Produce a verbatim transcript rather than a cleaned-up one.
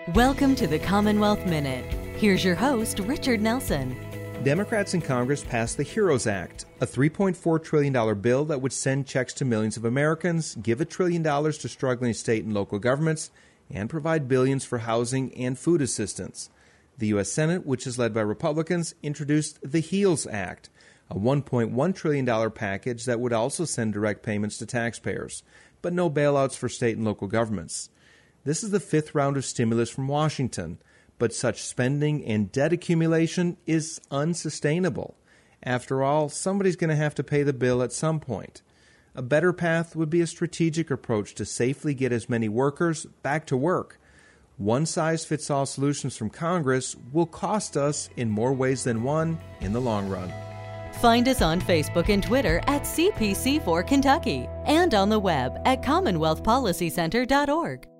Welcome to the Commonwealth Minute. Here's your host, Richard Nelson. Democrats in Congress passed the HEROES Act, a three point four trillion dollars bill that would send checks to millions of Americans, give a trillion dollars to struggling state and local governments, and provide billions for housing and food assistance. The U S Senate, which is led by Republicans, introduced the HEALS Act, a one point one trillion dollars package that would also send direct payments to taxpayers, but no bailouts for state and local governments. This is the fifth round of stimulus from Washington, but such spending and debt accumulation is unsustainable. After all, somebody's going to have to pay the bill at some point. A better path would be a strategic approach to safely get as many workers back to work. One-size-fits-all solutions from Congress will cost us in more ways than one in the long run. Find us on Facebook and Twitter at C P C four Kentucky and on the web at commonwealth policy center dot org.